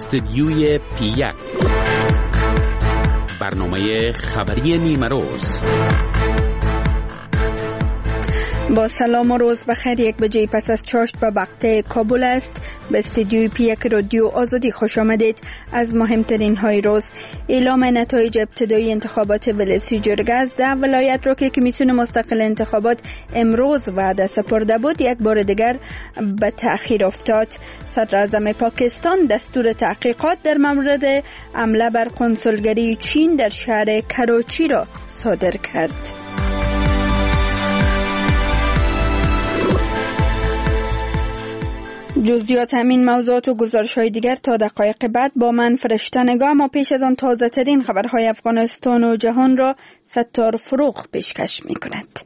استدیوی پی1 برنامه خبری نیمه روز. با سلام و روز بخیر. 1 بجه پس از چاشت به وقت کابل است. به استدیوی پی1 رادیو آزادی خوش آمدید. از مهمترین های روز: اعلام نتایج ابتدایی انتخابات ولسی جرگه از 10 ولایت را که کمیسیون مستقل انتخابات امروز وعده سپرده بود یک بار دیگر به تأخیر افتاد. صدر اعظم پاکستان دستور تحقیقات در مورد حمله بر کنسولگری چین در شهر کراچی را صادر کرد. جزئیات همین موضوعات و گزارش‌های دیگر تا دقایق بعد با من فرشته نگاه. ما پیش از آن تازه ترین خبرهای افغانستان و جهان را ستار فروغ پیشکش می‌کند.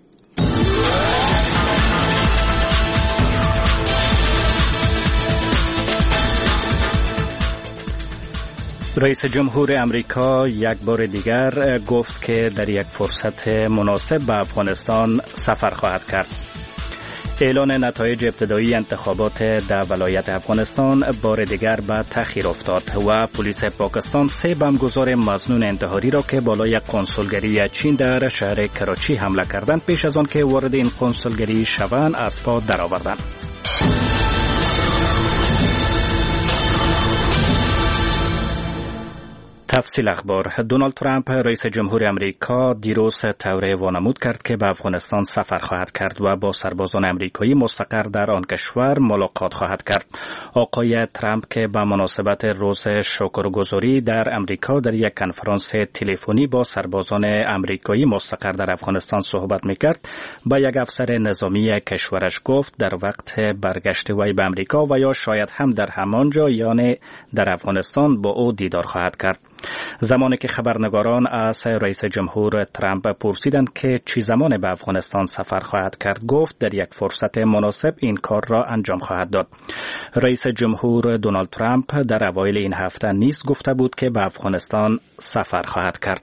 رئیس جمهور امریکا یک بار دیگر گفت که در یک فرصت مناسب به افغانستان سفر خواهد کرد. اعلان نتایج ابتدایی انتخابات در ولایت افغانستان بار دیگر به تأخیر افتاد و پلیس پاکستان 3 بمبگذار مظنون انتحاری را که بالای کنسولگری چین در شهر کراچی حمله کردند پیش از آن که وارد این کنسولگری شوند از پا درآوردند. تفصیل اخبار: دونالد ترامپ رئیس جمهور امریکا دیروز توره وانمود کرد که به افغانستان سفر خواهد کرد و با سربازان امریکایی مستقر در آن کشور ملاقات خواهد کرد. آقای ترامپ که به مناسبت روز شکرگزاری در امریکا در یک کنفرانس تلفنی با سربازان امریکایی مستقر در افغانستان صحبت می‌کرد، با یک افسر نظامی کشورش گفت در وقت برگشت وی به امریکا و یا شاید هم در همانجا یعنی در افغانستان با او دیدار خواهد کرد. زمانی که خبرنگاران از رئیس جمهور ترامپ پرسیدند که چه زمان به افغانستان سفر خواهد کرد، گفت در یک فرصت مناسب این کار را انجام خواهد داد. رئیس جمهور دونالد ترامپ در اوایل این هفته نیز گفته بود که به افغانستان سفر خواهد کرد.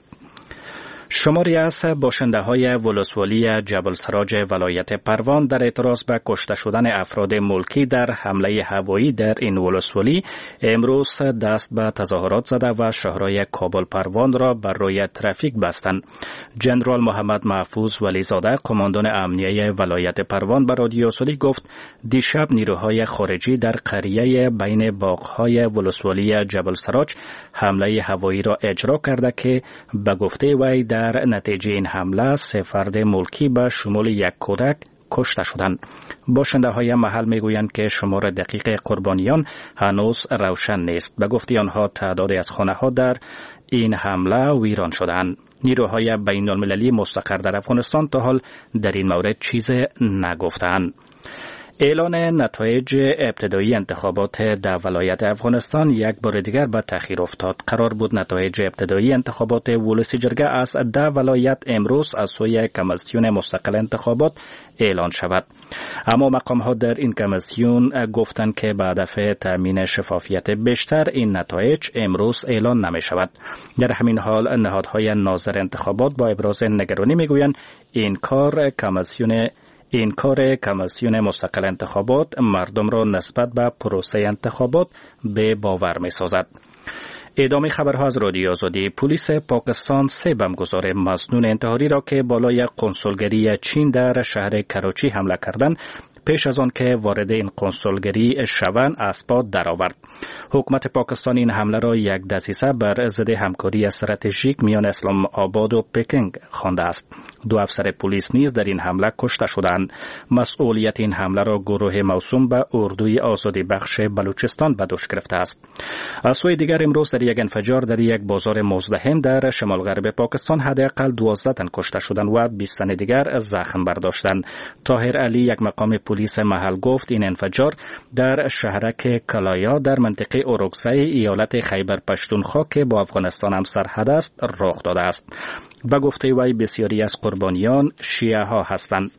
شماری از باشنده‌های ولسوالی جبل سراج ولایت پروان در اعتراض به کشته شدن افراد ملکی در حمله هوایی در این ولسوالی امروز دست به تظاهرات زده و شهرهای کابل پروان را بر روی ترافیک بستند. جنرال محمد محفوظ ولیزاده قماندان امنیه ولایت پروان به رادیو آزادی گفت دیشب نیروهای خارجی در قریه بین باغ‌های ولسوالی جبل سراج حمله هوایی را اجرا کرده که به گفته وی در نتیجه این حمله 3 فرد ملکی به شمول 1 کودک کشته شدند. باشنده‌های محل میگویند که شمار دقیق قربانیان هنوز روشن نیست. به گفته آنها تعدادی از خانه‌ها در این حمله ویران شدند. نیروهای بین‌المللی مستقر در افغانستان تا حال در این مورد چیز نگفتند. اعلان نتایج ابتدایی انتخابات در ولایت افغانستان یک بار دیگر به تأخیر افتاد. قرار بود نتایج ابتدایی انتخابات ولسی جرگه از 10 ولایت امروز از سوی کمیسیون مستقل انتخابات اعلان شود. اما مقام‌ها در این کمیسیون گفتند که به هدف تامین شفافیت بیشتر این نتایج امروز اعلان نمی شود. در همین حال نهادهای ناظر انتخابات با ابراز نگرانی میگویند این کار کمیسیون مستقل انتخابات مردم را نسبت به پروسه انتخابات به باور می سازد. ادامه خبرها از رادیو آزادی. پلیس پاکستان 3 بمبگذار مظنون انتحاری را که بالای کنسولگری چین در شهر کراچی حمله کردند پیش از آن که وارد این کنسولگری شوند از پا درآورد. حکومت پاکستان این حمله را یک دسیسه بر ضد همکاری استراتژیک میان اسلام آباد و پکینگ خوانده است. 2 افسر پلیس نیز در این حمله کشته شدند. مسئولیت این حمله را گروه موسوم به اردوی آزادی بخش بلوچستان به دوش گرفته است. از سوی دیگر امروز در یک انفجار در یک بازار مزدحم در شمال غرب پاکستان حداقل 12 تن کشته شدند و 20 تن دیگر زخم برداشتند. طاهر علی یک مقام پلیس محل گفت این انفجار در شهرک کلایا در منطقه اوروکزای ایالت خیبر پشتونخوا که با افغانستان هم سرحد است رخ داده است. به گفته وی بسیاری از قربانیان شیعه ها هستند.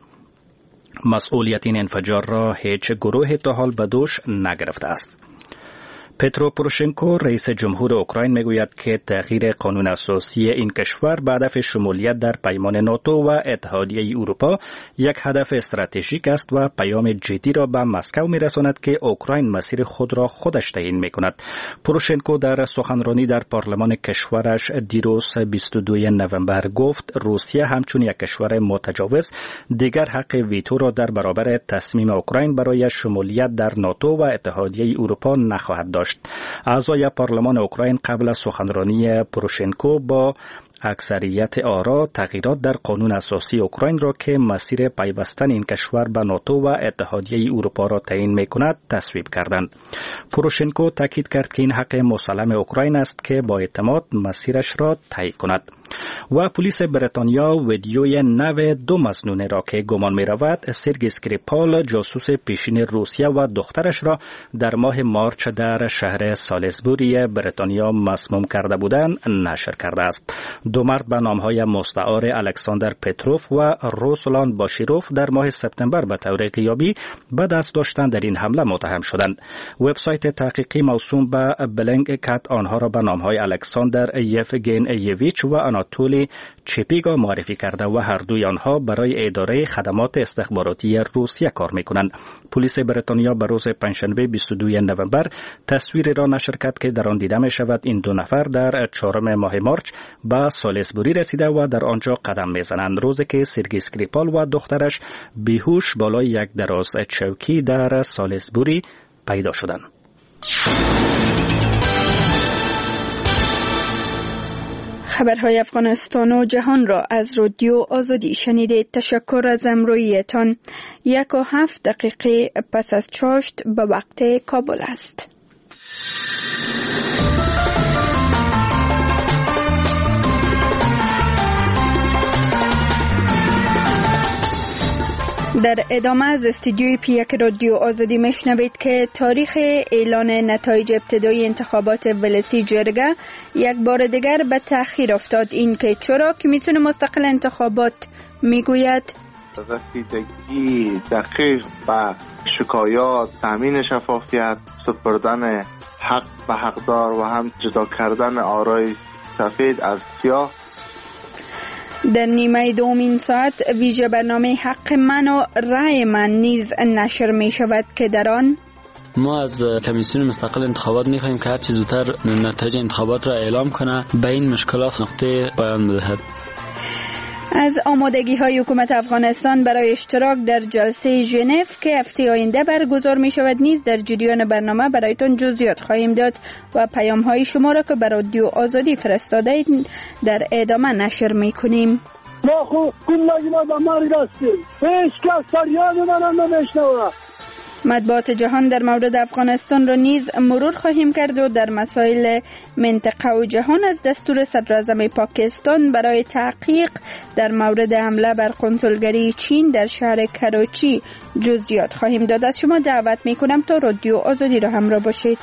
مسئولیت این انفجار را هیچ گروه تا حال به دوش نگرفته است. پترو پوروشنکو رئیس جمهور اوکراین میگوید که تغییر قانون اساسی این کشور به هدف شمولیت در پیمان ناتو و اتحادیه اروپا یک هدف استراتژیک است و پیام جدی را به مسکو میرساند که اوکراین مسیر خود را خودش تعیین میکند. پوروشنکو در سخنرانی در پارلمان کشورش دیروز 22 نوامبر گفت روسیه همچون یک کشور متجاوز دیگر حق ویتو را در برابر تصمیم اوکراین برای شمولیت در ناتو و اتحادیه اروپا نخواهد داشت. اعضای پارلمان اوکراین قبل از سخنرانی پوروشنکو با اکثریت آرا تغییرات در قانون اساسی اوکراین را که مسیر پیوستن این کشور به ناتو و اتحادیه اروپا را تعیین می‌کند تصویب کردند. پوروشنکو تاکید کرد که این حق مسلم اوکراین است که با اعتماد مسیرش را طی کند. و پلیس بریتانیا ویدیوی نو 2 مظنون را که گمان می‌رود سرگی اسکریپال جاسوس پیشین روسیه و دخترش را در ماه مارچ در شهر سالیزبوری بریتانیا مسموم کرده بودند نشر کرده است. 2 مرد به نام‌های مستعار الکساندر پتروف و روسلان باشیروف در ماه سپتامبر به طور غیابی به دست داشتن در این حمله متهم شدند. وبسایت تحقیقی موسوم به بلینکت آنها را به نام‌های الکساندر یفگین یویچ و آناتولی چپیگا معرفی کرده و هر دوی آنها برای اداره خدمات استخباراتی روسیه کار می‌کنند. پلیس بریتانیا به روز پنجشنبه 22 نوامبر تصویری را نشر کرد که در آن دیده می‌شود این 2 نفر در 4 ماه مارچ به سالیزبوری رسیده و در آنجا قدم می‌زنند، روزی که سرگی اسکریپال و دخترش بیهوش بالای یک دراز چوکی در سالیزبوری پیدا شدند. خبرهای افغانستان و جهان را از رادیو آزادی شنیدید. تشکر از همراهیتان. 1:07 پس از چاشت به وقت کابل است. در ادامه از استودیوی پیک رادیو آزادی میشنوید که تاریخ اعلان نتایج ابتدایی انتخابات ولسی جرگه یک بار دیگر به تأخیر افتاد. این که چرا کمیسیون مستقل انتخابات میگوید رسیدگی دقیق به شکایات، تامین شفافیت، سپردن حق به حقدار و هم جدا کردن آرای سفید از سیاه. در نیمه دومین ساعت ویژه برنامه حق من و رأی من نیز نشر می شود که در آن ما از کمیسیون مستقل انتخابات می خواهیم که هر چه زودتر نتایج انتخابات را اعلام کنه، به این مشکلات نقطه پایان بدهد. از آمادگی های حکومت افغانستان برای اشتراک در جلسه ژنو که هفته آینده برگزار می شود نیز در جریان برنامه برایتان جزئیات خواهیم داد و پیام های شما را که بر رادیو آزادی فرستاده اید در ادامه نشر می کنیم. ما خوب کنگی ما به ماری رستیم هیچ کس فریاد من نمیشنوه. مطبوعات جهان در مورد افغانستان را نیز مرور خواهیم کرد و در مسائل منطقه و جهان از دستور صدراعظم پاکستان برای تحقیق در مورد حمله بر قنصلگری چین در شهر کراچی جزئیات خواهیم داد. از شما دعوت می کنم تا رادیو آزادی را همراه باشید.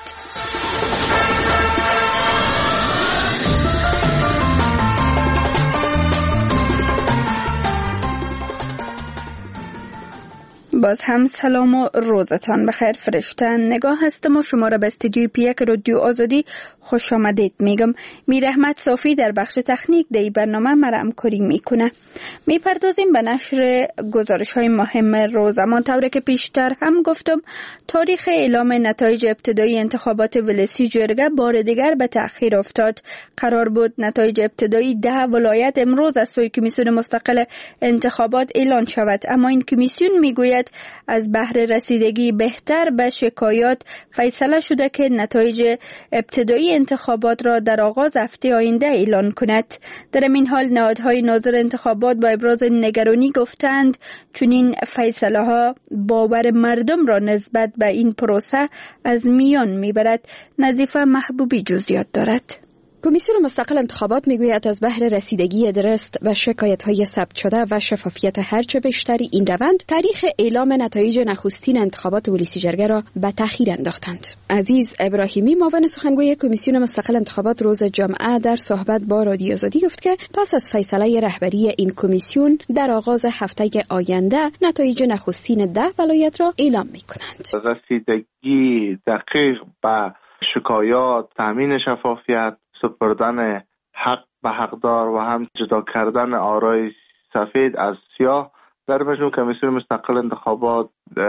باز هم سلام و روزتان بخیر. فرشته نگاه هستم و شما را به استودیوی پیک رادیو آزادی خوش آمدید میگم. میر احمد صافی در بخش تکنیک در برنامه مرا همکاری میکنه. میپردازیم به نشر گزارش های مهم روز. همانطور که پیشتر هم گفتم تاریخ اعلام نتایج ابتدایی انتخابات ولسی جرگه بار دیگر به تأخیر افتاد. قرار بود نتایج ابتدایی 10 ولایت امروز از سوی کمیسیون مستقل انتخابات اعلان شود، اما این کمیسیون میگوید از بهر رسیدگی بهتر به شکایات فیصله شده که نتایج ابتدایی انتخابات را در آغاز هفته آینده اعلان کند. در این حال نهادهای ناظر انتخابات با ابراز نگرانی گفتند چنین فیصله ها باور مردم را نسبت به این پروسه از میان میبرد. نظیفه محبوبی جزئیات دارد. کمیسیون مستقل انتخابات میگوید از بهر رسیدگی درست و شکایت‌های ثبت شده و شفافیت هرچه بیشتری این روند تاریخ اعلام نتایج نخستین انتخابات ولسی جرگه را به تأخیر انداختند. عزیز ابراهیمی معاون سخنگوی کمیسیون مستقل انتخابات روز جمعه در صحبت با رادیو آزادی گفت که پس از فیصله رهبری این کمیسیون در آغاز هفته آینده نتایج نخستین 10 ولایت را اعلام می‌کنند. رسیدگی دقیق به شکایات، تامین شفافیت، سپردن حق به حقدار و هم جدا کردن آرای سفید از سیاه. در مجموع کمیسیون مستقل انتخابات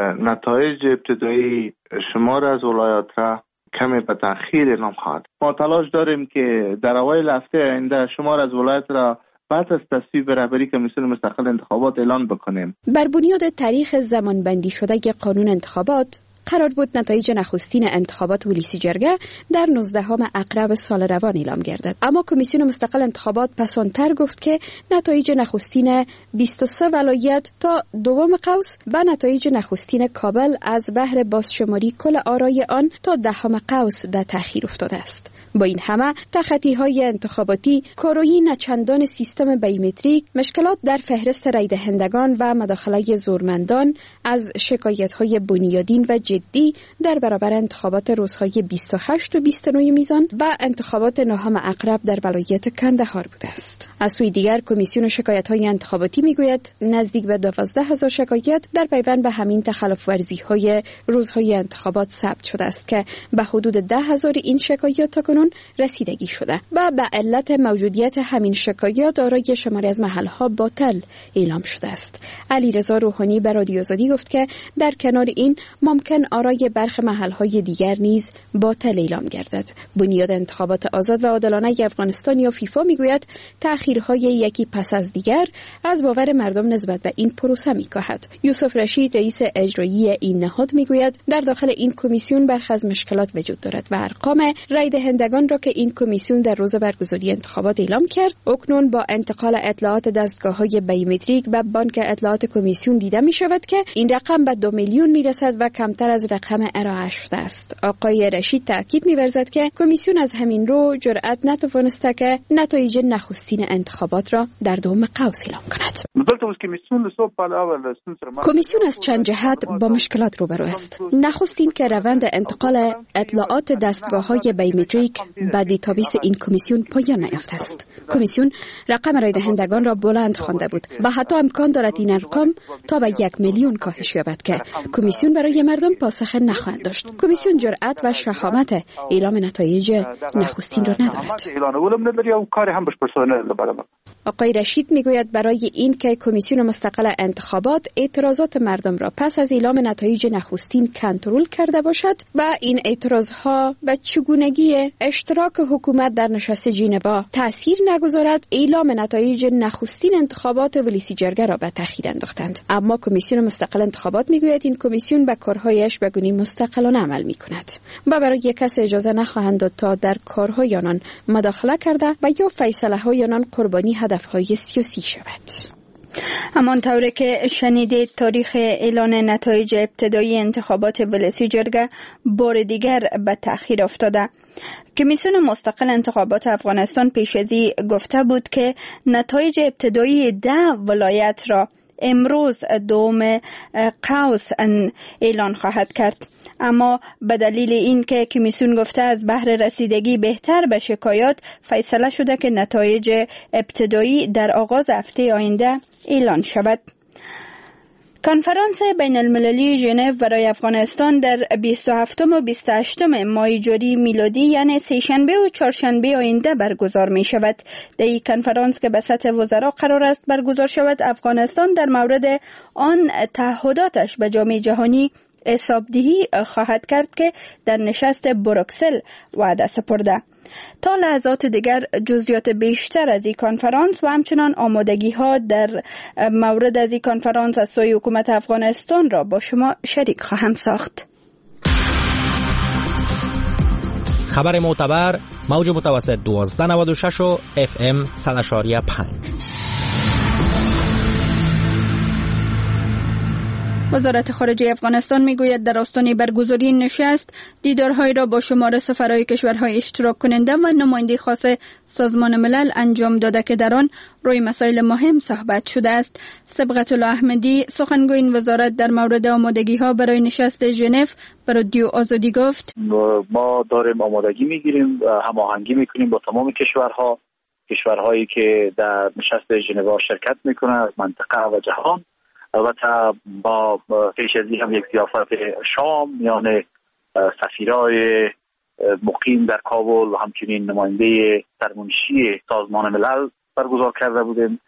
نتایج ابتدایی شمار از ولایات را کمی به تأخیر اعلام خواهد. ما تلاش داریم که در اوایل هفته آینده شمار از ولایات را بعد از تصویب رهبری کمیسیون مستقل انتخابات اعلان بکنیم. بر بنیاد تاریخ زمانبندی شده قانون انتخابات قرار بود نتایج نخستین انتخابات ولسی جرگه در 19 اکتبر سال روان اعلام گردد، اما کمیسیون مستقل انتخابات پسانتر گفت که نتایج نخستین 23 ولایت تا 2 قوس و نتایج نخستین کابل از بهر بازشماری کل آرای آن تا 10 قوس به تأخیر افتاده است. با این همه تخطی‌های انتخاباتی، کارویی نچندان سیستم بیومتریک، مشکلات در فهرست رای دهندگان و مداخله زورمندان از شکایت‌های بنیادین و جدی در برابر انتخابات روزهای 28 و 29 میزان و انتخابات 9 اکتبر در ولایت کندهار بوده است. از سوی دیگر کمیسیون شکایت‌های انتخاباتی میگوید نزدیک به 12,000 شکایت در پیوند به همین تخلف ورزی‌های روزهای انتخابات ثبت شده است که به حدود 10,000 این شکایات تاکنون رسیدگی شده و به علت موجودیت همین شکایات آرای شماری از محلها باطل اعلام شده است. علیرضا روحانی به رادیو آزادی گفت که در کنار این ممکن آرای برخی محلهای دیگر نیز باطل اعلام گردد. بنیاد انتخابات آزاد و عادلانه افغانستان یا فیفا میگوید تأخیرهای یکی پس از دیگر از باور مردم نسبت به این پروسه میکاهد. یوسف رشید رئیس اجرایی این نهاد میگوید در داخل این کمیسیون برخی از مشکلات وجود دارد و ارقام رای دهندگان را که این کمیسیون در روز برگزاری انتخابات اعلام کرد اکنون با انتقال اطلاعات دستگاه‌های بیومتریک به بانک اطلاعات کمیسیون دیده می شود که این رقم به 2 میلیون می رسد و کمتر از رقم ارائه شده است. آقای رشید تاکید می ورزد که کمیسیون از همین رو جرأت نتوانسته که نتایج نخستین انتخابات را در 2 قوس اعلام کند. کمیسیون از چند جهت با مشکلات روبرو است. نخستین که روند انتقال اطلاعات دستگاه‌های بیومتریک به دیتابیس این کمیسیون پایان نیافته است. کمیسیون رقم رای دهندگان را بلند خوانده بود و حتی امکان دارد این ارقام تا به 1 میلیون کاهش یابد که کمیسیون برای مردم پاسخ نخواهد داشت. کمیسیون جرأت و شهامت اعلام نتایج نخستین را ندارد. آقای رشید میگوید برای این که کمیسیون مستقل انتخابات اعتراضات مردم را پس از اعلام نتایج نخستین کنترل کرده باشد و این اعتراضها به چگونگی اشتراک حکومت در نشست ژنوا تأثیر نگذارد، اعلام نتایج نخستین انتخابات ولسی جرگه را به تأخیر انداختند. اما کمیسیون مستقل انتخابات میگوید این کمیسیون به کارهایش به گونه مستقلانه عمل میکند و برای کس اجازه نخواهند داد تا در کارهای آنان مداخله کرده و یا فیصله های آنان قربانی هدفهای سیاسی شود. همانطور که شنیدید تاریخ اعلان نتایج ابتدایی انتخابات ولسی جرگه بار دیگر به تأخیر افتاده. کمیسیون مستقل انتخابات افغانستان پیش از این گفته بود که نتایج ابتدایی 10 ولایت را امروز 2 قوس اعلان خواهد کرد، اما به دلیل این که کمیسیون گفته از بهر رسیدگی بهتر به شکایات فیصله شده که نتایج ابتدایی در آغاز هفته آینده اعلان شود. کنفرانس بین المللی ژنو برای افغانستان در 27 و 28 ماه جاری میلادی یعنی سه‌شنبه و چهارشنبه آینده برگزار می شود. در این کنفرانس که به سطح وزرا قرار است برگزار شود، افغانستان در مورد آن تعهداتش به جامعه جهانی حسابدهی خواهد کرد که در نشست بروکسل وعده سپرده. تا لحظات دیگر جزئیات بیشتر از این کنفرانس و همچنان آمادگی ها در مورد از این کنفرانس از سوی حکومت افغانستان را با شما شریک خواهم ساخت. خبر معتبر موج متوسط 1296 و FM 100.5. وزارت خارجه افغانستان میگوید در آستانه برگزاری نشست دیدارهایی را با شمار سفرهای کشورهای اشتراک کننده و نماینده خاص سازمان ملل انجام داده که در آن روی مسائل مهم صحبت شده است. صبغت الله احمدی سخنگوی این وزارت در مورد آمادگی ها برای نشست ژنو به رادیو آزادی گفت: ما داریم آمادگی میگیریم، هماهنگی میکنیم با تمام کشورهایی که در نشست ژنو شرکت میکنند از منطقه و جهان. البته با پیش از این هم یک ضیافت شام میان سفیرای مقیم در کابل و همچنین نماینده سرمنشی سازمان ملل برگزار کرده بودیم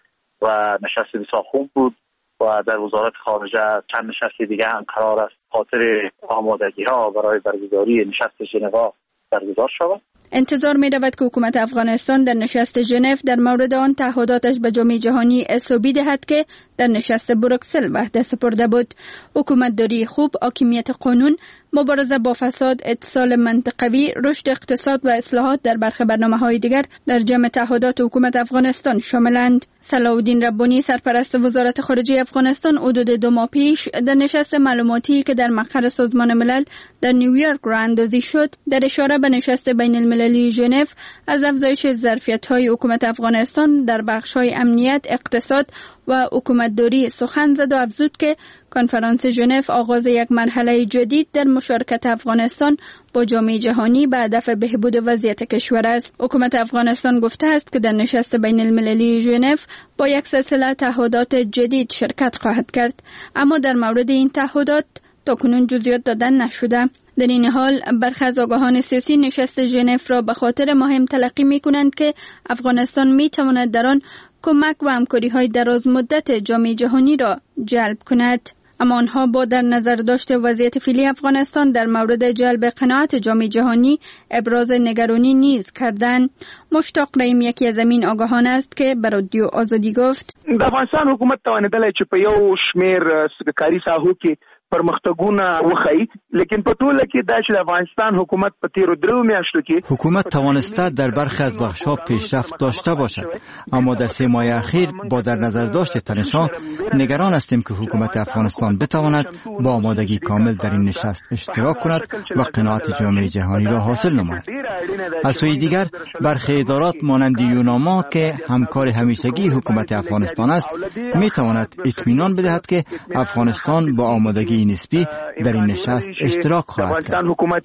و نشست بسیار خوب بود و در وزارت خارجه چند نشست دیگه هم قرار است خاطر آمادگی ها برای برگزاری نشست ژنو برگزار شود. انتظار می رود که حکومت افغانستان در نشست ژنو در مورد آن تعهداتش به جامعه جهانی اصابی دهد که در نشست بروکسل وعده سپرده بود. حکومت داری خوب، حاکمیت قانون، مبارزه با فساد، اتصال منطقوی، رشد اقتصاد و اصلاحات در برخی برنامه‌های دیگر در جمع تعهدات حکومت افغانستان شاملند. صلاح الدین ربانی سرپرست وزارت خارجه افغانستان حدود 2 ماه پیش در نشست معلوماتی که در مقر سازمان ملل در نیویورک راه اندازی شد در اشاره به نشست بین المللی ژنو از افزایش ظرفیت‌های حکومت افغانستان در بخش‌های امنیت، اقتصاد و حکومتداری سخن زد و افزود که کنفرانس ژنو آغاز یک مرحله جدید در مشارکت افغانستان با جامعه جهانی به هدف بهبود وضعیت کشور است. حکومت افغانستان گفته است که در نشست بین المللی ژنو با یک سلسله تعهدات جدید شرکت خواهد کرد، اما در مورد این تعهدات تاکنون جزئیات دادن نشده. در این حال برخی از آگاهان سیاسی نشست ژنو را به خاطر مهم تلقی می کنند که افغانستان می تواند در آن کمک و همکاری‌های دراز مدت جامعه جهانی را جلب کند. اما آنها با در نظر داشت وضعیت فعلی افغانستان در مورد جلب قناعت جامعه جهانی ابراز نگرانی نیز کردند. مشتاق رحیم یکی از این آگاهان است که به رادیو آزادی گفت: د افغانستان حکومت توانیدلی چې په یو شمیر کاري ساحو کې پرمختګونه وخی، لیکن په ټوله کې دا چې د افغانستان حکومت په تیرو 3 میاشتو کې حکومت توانسته در برخی از بخش‌ها پیشرفت داشته باشد، اما در 3 ماه اخیر با در نظر داشت تنش‌ها نگران هستیم که حکومت افغانستان بتواند با آمادگی کامل در این نشست اشتراک کند و قناعت جامعه جهانی را حاصل نماید. از سوی دیگر برخی ادارات مانند یوناما که همکار همیشگی حکومت افغانستان است میتواند اطمینان بدهد که افغانستان با آمادگی نسبی در این نشست اشتراک خواهد کرد.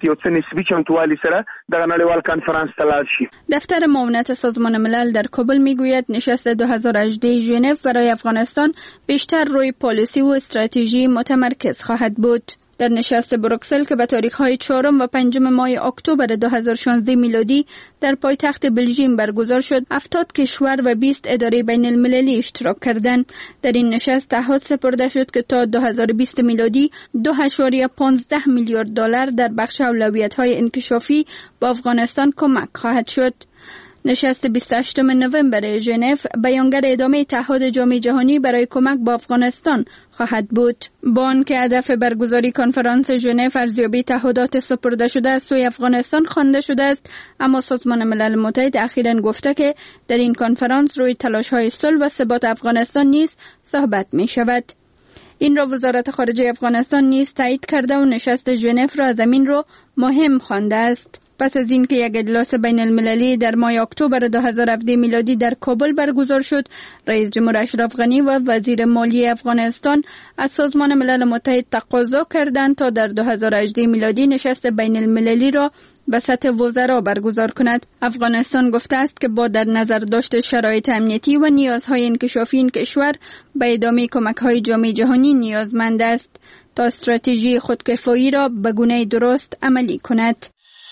دفتر معاونت سازمان ملل در کابل میگوید نشست 2018 ژنو برای افغانستان بیشتر روی پالیسی و استراتژی متمرکز خواهد بود. در نشست بروکسل که به تاریخ‌های 4 و 5 ماه اکتبر 2016 میلادی در پایتخت بلژیم برگزار شد، 70 کشور و 20 اداره بین المللی اشتراک کردند. در این نشست تعهد سپرده شد که تا 2020 میلادی 2.15 میلیارد دلار در بخش اولویت‌های انکشافی با افغانستان کمک خواهد شد. نشست 28 نوامبر ژنو بیانگر ادامه تعهد جامعه جهانی برای کمک با افغانستان خواهد بود. با آنکه هدف برگزاری کنفرانس ژنو ارزیابی تعهدات سپرده شده از سوی افغانستان خوانده شده است، اما سازمان ملل متحد اخیراً گفته که در این کنفرانس روی تلاش‌های صلح و ثبات افغانستان نیز صحبت می شود. این را وزارت خارجه افغانستان نیز تایید کرده و نشست ژنو را از این رو مهم خوانده است. پس از اینکه یک اجلاس بین المللی در ماه اکتبر 2017 میلادی در کابل برگزار شد، رئیس جمهور اشرف غنی و وزیر مالی افغانستان از سازمان ملل متحد تقاضا کردند تا در 2018 میلادی نشست بین المللی را به سطح وزرا برگزار کند. افغانستان گفته است که با در نظر داشت شرایط امنیتی و نیازهای انکشافی این کشور به ادامه کمک‌های جامعه جهانی نیازمند است تا استراتژی خودکفایی را به گونه درست عملی کند.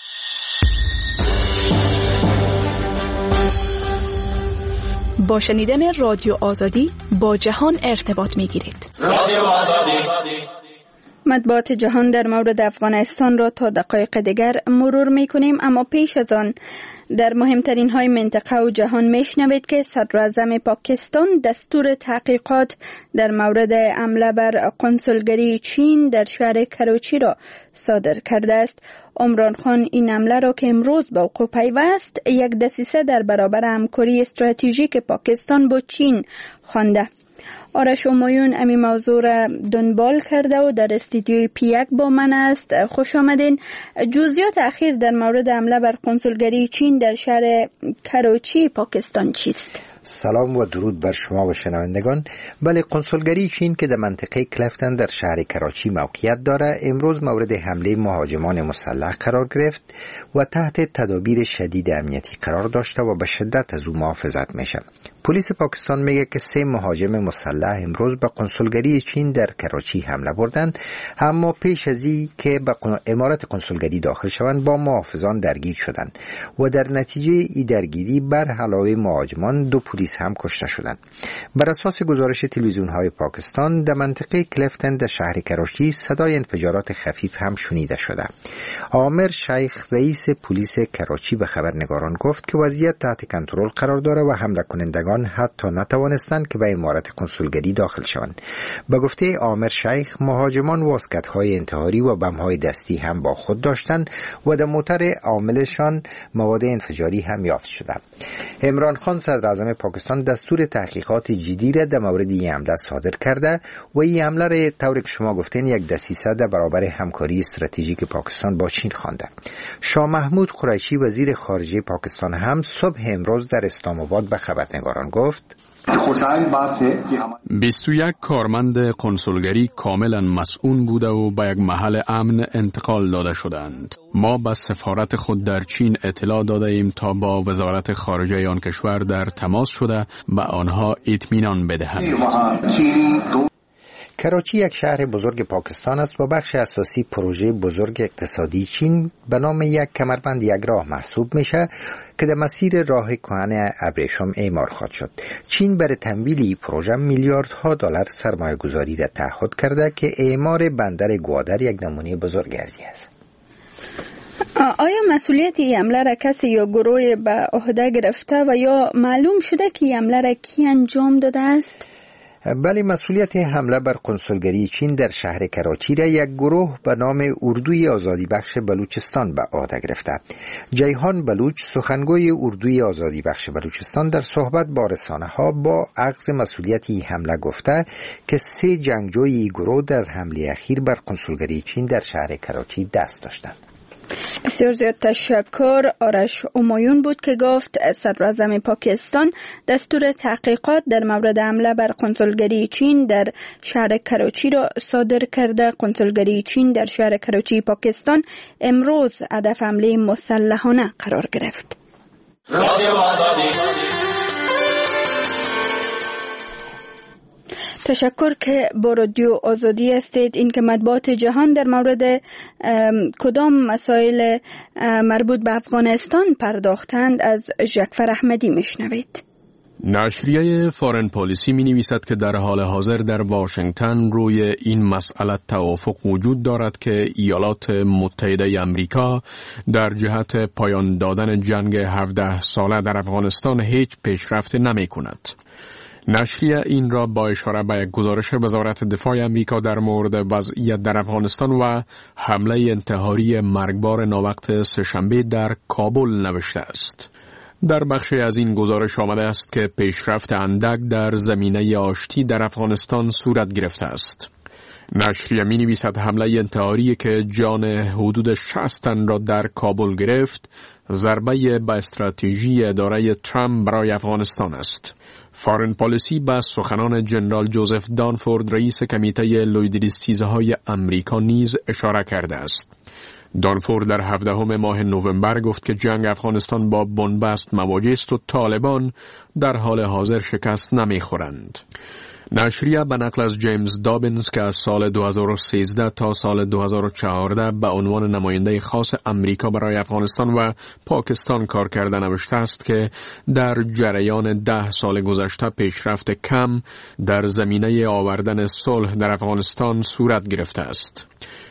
با شنیدن رادیو آزادی با جهان ارتباط می‌گیرید. رادیو آزادی. مطبوعات جهان در مورد افغانستان را تا دقایق دیگر مرور می‌کنیم، اما پیش از آن در مهمترین های منطقه و جهان میشنوید که صدراعظم پاکستان دستور تحقیقات در مورد حمله بر قنصلگری چین در شهر کراچی را صادر کرده است. عمران خان این حمله را که امروز به وقوع پیوست یک دسیسه در برابر همکاری استراتژیک پاکستان با چین خوانده. آرش همایون امی موضوع را دنبال کرده و در استودیوی پیک با من است. خوش آمدین. جزئیات اخیر در مورد حمله بر قنصلگری چین در شهر کراچی پاکستان چیست؟ سلام و درود بر شما و شنوندگان. بله، قنصلگری چین که در منطقه کلفتن در شهر کراچی موقعیت دارد امروز مورد حمله مهاجمان مسلح قرار گرفت و تحت تدابیر شدید امنیتی قرار داشته و به شدت از او محافظت میشه. پلیس پاکستان میگه که 3 مهاجم مسلح امروز به قنصلگری چین در کراچی حمله بردند، اما پیش از این که به عمارت قنصلگری داخل شوند با محافظان درگیر شدند و در نتیجه این درگیری بر علاوه مهاجمان 2 پلیس هم کشته شدند. بر اساس گزارش تلویزیون‌های پاکستان در منطقه کلفتن در شهر کراچی صدای انفجارات خفیف هم شنیده شده. عامر شیخ رئیس پلیس کراچی به خبرنگاران گفت که وضعیت تحت کنترل قرار داره و حمله کنندگان حتی نتوانستند که به عمارت قنصلگری داخل شوند. به گفته عامر شیخ، مهاجمان واسکت‌های انتحاری و بم‌های دستی هم با خود داشتند و در موتر عاملشان مواد انفجاری هم یافت شده. عمران خان صدر اعظم پاکستان دستور تحقیقات جدی را در مورد این حمله صادر کرده و این حمله را طوری که شما گفتین یک دسیسه در برابر همکاری استراتژیک پاکستان با چین خوانده. شاه محمود قریشی وزیر خارجه پاکستان هم صبح امروز در اسلام آباد به خبرنگاران گفت 21 کارمند قنصلگری کاملا مسئول بوده و به یک محل امن انتقال داده شدند. ما به سفارت خود در چین اطلاع داده ایم تا با وزارت خارجه آن کشور در تماس شده به آنها اطمینان بدهند. کراچی یک شهر بزرگ پاکستان است و بخش اساسی پروژه بزرگ اقتصادی چین به نام یک کمربند یک راه محسوب میشه که در مسیر راه کهن ابریشم اعمار خواهد شد. چین برای تمویل این پروژه میلیاردها دلار سرمایه گذاری را تعهد کرده که اعمار بندر گوادر یک نمونه بزرگ از این است. آیا مسئولیت این حمله را کسی یا گروه به عهده گرفته و یا معلوم شده که این حمله را کی انجام داده است؟ بله، مسئولیت حمله بر قنصلگری چین در شهر کراچی را یک گروه به نام اردوی آزادی بخش بلوچستان به عهده گرفته. جیهان بلوچ، سخنگوی اردوی آزادی بخش بلوچستان، در صحبت با رسانه‌ها با اخذ مسئولیت این حمله گفته که 3 جنگجوی این گروه در حمله اخیر بر قنصلگری چین در شهر کراچی دست داشتند. بسیار زیاد تشکر. آرش همایون بود که گفت صدر اعظم پاکستان دستور تحقیقات در مورد حمله بر قنصلگری چین در شهر کراچی را صادر کرده. قنصلگری چین در شهر کراچی پاکستان امروز هدف حمله مسلحانه قرار گرفت. تشکر که با رادیو آزادی هستید. این که مطبوعات جهان در مورد کدام مسائل مربوط به افغانستان پرداختند از جعفر احمدی میشنوید. نشریه فارن پالیسی می نویسد که در حال حاضر در واشنگتن روی این مسئله توافق وجود دارد که ایالات متحده امریکا در جهت پایان دادن جنگ 17 ساله در افغانستان هیچ پیشرفت نمی کند. نشریه این را با اشاره به یک گزارش وزارت دفاع امریکا در مورد وضعیت در افغانستان و حمله انتحاری مرگبار ناوقت سه‌شنبه در کابل نوشته است. در بخشی از این گزارش آمده است که پیشرفت اندک در زمینه آشتی در افغانستان صورت گرفته است. نشریه می نویسد حمله انتحاری که جان حدود 60 تن را در کابل گرفت، ضربه به استراتژی اداره ترامپ برای افغانستان است. فارن پالیسی به سخنان جنرال جوزف دانفورد رئیس کمیته لویدریستیزهای امریکا نیز اشاره کرده است. دانفورد در 17 ماه نوامبر گفت که جنگ افغانستان با بنبست مواجه است و طالبان در حال حاضر شکست نمیخورند. نشریه به نقل از جیمز دابینز که از سال 2013 تا سال 2014 به عنوان نماینده خاص امریکا برای افغانستان و پاکستان کار کرده نوشته است که در جریان 10 سال گذشته پیشرفت کم در زمینه آوردن صلح در افغانستان صورت گرفته است.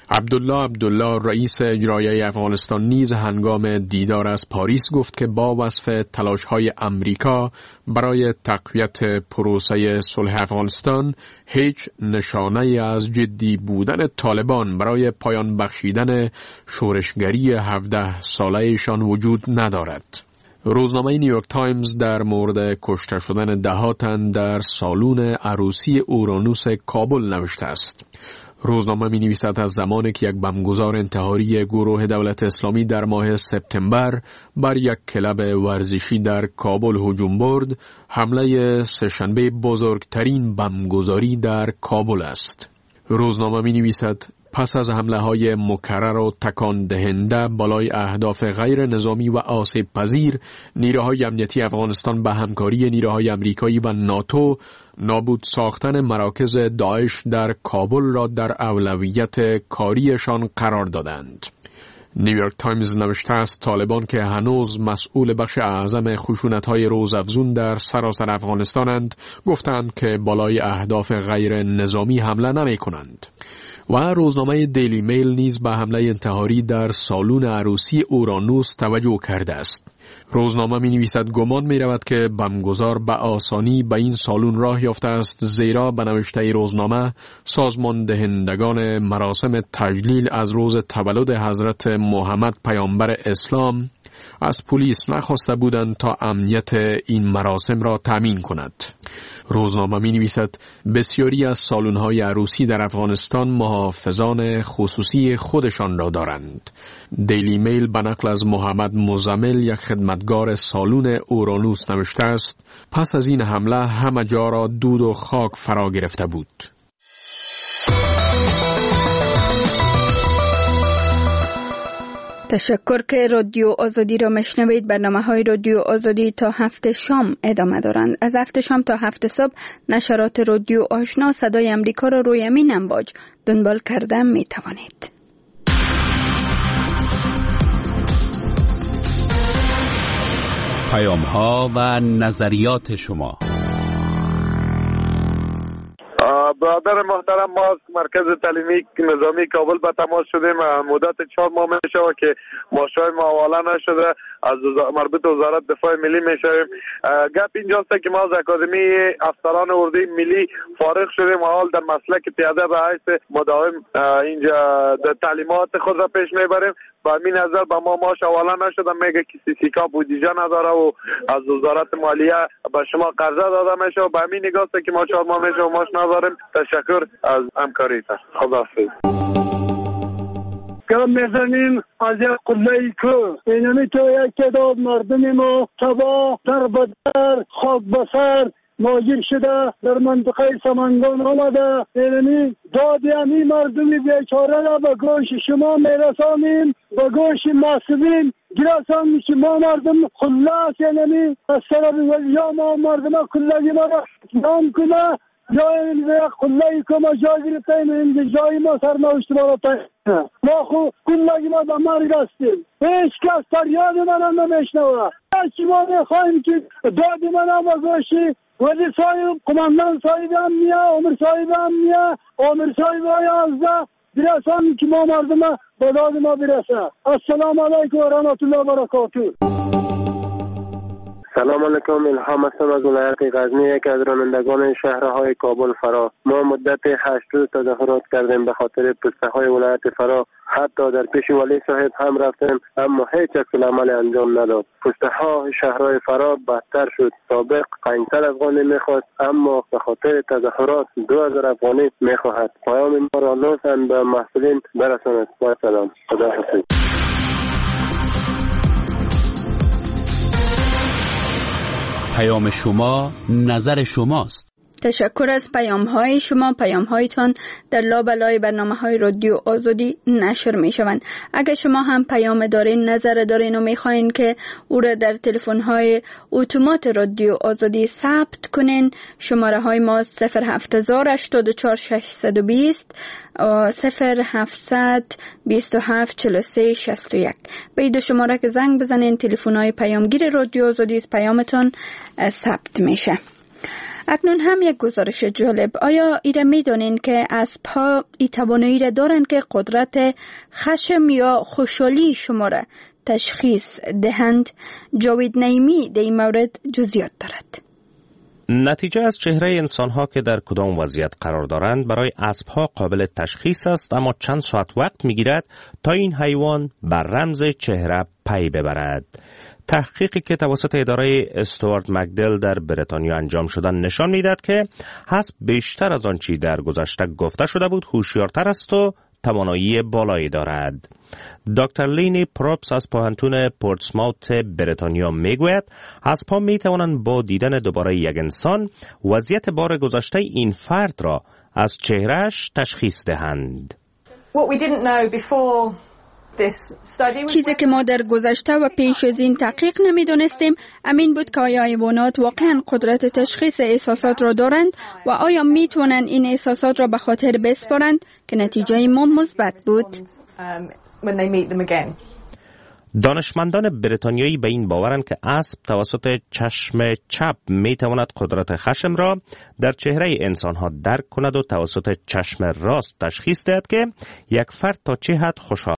عبدالله رئیس اجرایی افغانستان نیز هنگام دیدار از پاریس گفت که با وصف تلاش‌های امریکا برای تقویت پروسه صلح افغانستان هیچ نشانه از جدی بودن طالبان برای پایان بخشیدن شورشگری 17 ساله‌شان وجود ندارد. روزنامه نیویورک تایمز در مورد کشته شدن 10 تن در سالون عروسی اورانوس کابل نوشته است. روزنامه می نویسد از زمانی که یک بمبگذار انتحاری گروه دولت اسلامی در ماه سپتامبر بر یک کلب ورزشی در کابل هجوم برد، حمله سه‌شنبه بزرگترین بمبگذاری در کابل است. روزنامه می نویسد پس از حمله‌های مکرر و تکان دهنده بالای اهداف غیر نظامی و آسیب پذیر، نیروهای امنیتی افغانستان به همکاری نیروهای آمریکایی و ناتو نابود ساختن مراکز داعش در کابل را در اولویت کاریشان قرار دادند. نیویورک تایمز نوشته است طالبان که هنوز مسئول بخش اعظم خشونت‌های روزافزون در سراسر افغانستانند، گفتند که بالای اهداف غیر نظامی حمله نمی‌کنند. و روزنامه دیلی میل نیز به حمله انتحاری در سالن عروسی اورانوس توجه کرده است. روزنامه می نویسد گمان می رود که بمبگذار به آسانی به این سالن راه یافته است، زیرا به نوشته روزنامه سازمان دهندگان مراسم تجلیل از روز تولد حضرت محمد پیامبر اسلام از پلیس نخواسته بودند تا امنیت این مراسم را تامین کند. روزنامه می نویسد بسیاری از سالن‌های عروسی در افغانستان محافظان خصوصی خودشان را دارند. دیلی میل به نقل از محمد مزمل، یک خدمتگار سالن اورانوس، نوشته است پس از این حمله همه جا را دود و خاک فرا گرفته بود. تشکر که رادیو آزادی را مشنوید. برنامه‌های رادیو آزادی تا 7 شام ادامه دارند. از 7 شام تا 7 صبح نشرات رادیو آشنا صدای امریکا را روی امین امواج دنبال کرده می توانید. پیام‌ها و نظریات شما. برادر محترم، ما از مرکز تعلیمی نظامی کابل به تماس شدیم. مدت 4 ماه میشه که ماشای ما حواله نشده، از مربوط وزارت دفاع ملی میشویم. گپ اینجاست که ما از اکادمی افسران اردوی ملی فارغ شدیم و حال در مسلک پیاده به حیث مداوم اینجا در تعلیمات خود را پیش میبریم. با این نظر به ما ماش حواله نشده، میگه که سیسیکا بودجه نداره و از وزارت مالیه به شما قرضه داده میشه و به این نگاهست که ما 4 ماه میشه و ماش نداریم. تشکر از همکاریتان. خداحافظ. گام میزنیم از یک قله‌ای که اینمی تو یک تعداد مردم ما تباه در بدر خاک بسر ماجر شده در منطقه سمنگان آمده. اینمی دادی همی مردم بیچاره را به گوش شما میرسانیم، به گوش مسئولین گرسانیم که ما مردم خلاص اینمی از طرف یا ما مردم خلاصی ما را نام کنه یا این قله‌ای که ما جا گرفتیم این جایی ما سرنوشت ما را تایید. ما خو قله‌ای ما به مرگ هستیم، هیچ کس فریاد من نمیشنوه. هرچی ما میخواهیم که دادی من هم گوشی وزیر صاحب، قماندان صاحب امنیه، عمر صاحب امنیه، عمر صاحب های 11 برسان که ما مردم به داد ما برسه. السلام علیکم و رحمت الله و برکاته. سلام علیکم، الهام هستم از ولایت غزنی، یک از رانندگان شهرهای کابل فرا. ما مدت 8 روز تظاهرات کردیم به خاطر پسته های ولایت فرا، حتی در پیش ولی صاحب هم رفتیم اما هیچ عمل انجام نداد. پسته ها شهرهای فرا بدتر شد. سابق 500 افغانی میخواست اما به خاطر تظاهرات 2000 افغانی میخواهد. پیام ما را لطفاً به مسئولین برسانید. با سلام. خداحافظ. پیام شما نظر شماست. تشکر از پیام‌های شما. پیام‌هایتان در لابلای برنامه‌های رادیو آزادی نشر می‌شوند. اگر شما هم پیام دارین، نظر دارین و می‌خواین که او را در تلفن‌های اتومات رادیو آزادی ثبت کنین، شماره‌های ما 07084 620 0700 27 43 61. به این دو شماره که زنگ بزنین، تلفن‌های پیامگیر رادیو آزادی است، پیامتون ثبت میشه. اکنون هم یک گزارش جالب. آیا ایره میدانین که اسب‌ها این توانایی را دارند که قدرت خشم یا خوشحالی شما را تشخیص دهند؟ جاوید نعیمی در این مورد جزئیات دارد. نتیجه از چهره انسان‌ها که در کدام وضعیت قرار دارند برای اسب‌ها قابل تشخیص است، اما چند ساعت وقت می‌گیرد تا این حیوان بر رمز چهره پی ببرد. تحقیقی که توسط اداره استوارت مکدل در بریتانیا انجام شدن نشان می‌دهد که اسب بیشتر از آنچه در گذشته گفته شده بود هوشیارتر است و توانایی بالایی دارد. دکتر لینی پروپس از پوهنتون پورتسماوت بریتانیا میگوید اسب‌ها می‌توانند با دیدن دوباره یک انسان وضعیت بار گذشته این فرد را از چهرهش تشخیص دهند. چیزی که ما در گذشته و پیش از این تحقیق نمیدونستیم امین بود که آیا حیوانات واقعا قدرت تشخیص احساسات را دارند و آیا میتونن این احساسات را به خاطر بسپارند که نتیجه ما مثبت بود. دانشمندان بریتانیایی به این باورند که اسب توسط چشم چپ می تواند قدرت خشم را در چهره انسانها درک کند و توسط چشم راست تشخیص دهد که یک فرد تا چه حد خوشحال